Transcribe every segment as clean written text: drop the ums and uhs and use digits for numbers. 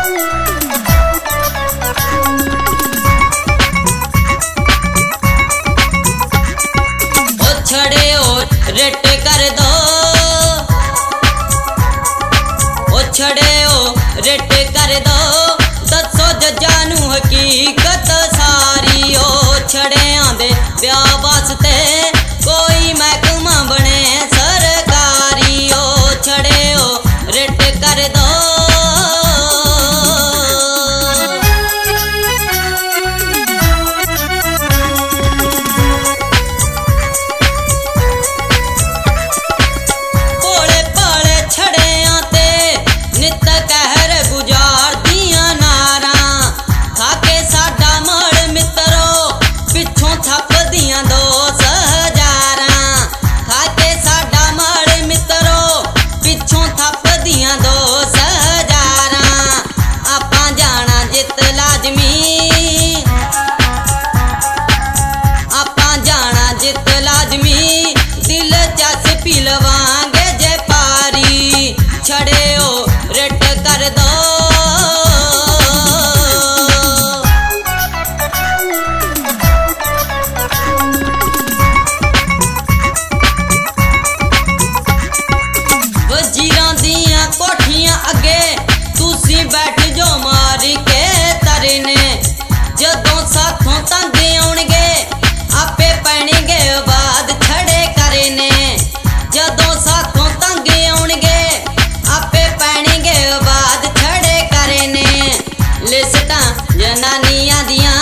छड़े और रेट कर दो, ओ छड़े ओ रेट कर दो, दसो जजानू हकीकत सारी। ओ छड़े आंदे ब्याह वास्ते कोई महकमा बने सरकारी। ओ छड़े ओ रेट कर दो। बैठ जो मारी के तरने, जदों साथों तंगे आउणगे आपे पैणगे बाद छड़े करने। जदों साथों तंगे आउणगे आपे पैणगे बाद छड़े करने। लिस्टां जनानियां दियां,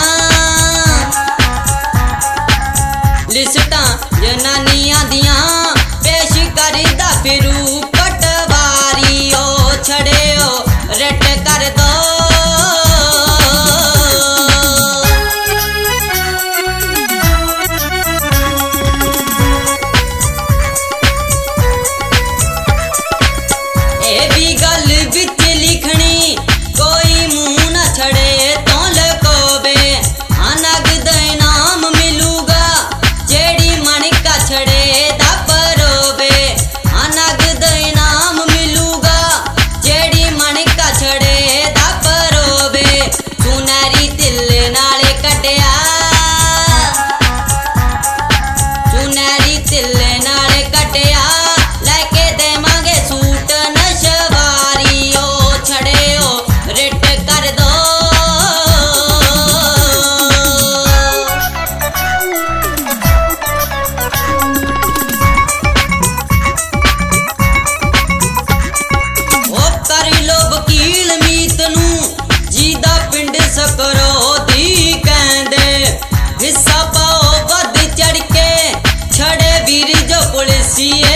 लिस्टां जनानियां दियां पेश करदा फिरू पटवारी। ओ छड़े ओ रेट कर दो। ए भी गल बिच लिखनी कोई मुंह न छड़े तो लकोबे। नगद इनाम मिलूगा जेड़ी मणका छड़े दा परोबे। नगद इनाम मिलूगा जेड़ी मणका छड़े दा परोबे। सुनहरी तिल नाले कटिया, सुनहरी तिल नाले कटिया, लेके देवांगे सूट नशवारी। ओ छड़े ओ रेट कर दो। ओ कर लो वकील मीत नू जीदा पिंड सकरो दी कहंदे। हिस्सा पाओ बद चढ़ के छड़े वीर जो पुलिसिए